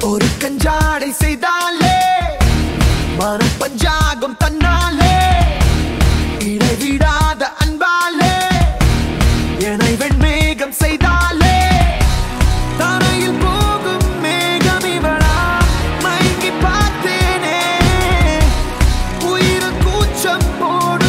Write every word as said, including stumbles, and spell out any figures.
ஒரு கஞ்சாடை செய்தாலே மனம் பஞ்சாகும் தன்னாலே இடைவிடாத அன்பாலே என்னை வெண்மேகம் செய்தாலே தரையில் போகும் மேகம் இவளா மயங்கி பார்த்தேனே உயிர் கூச்சம் போடு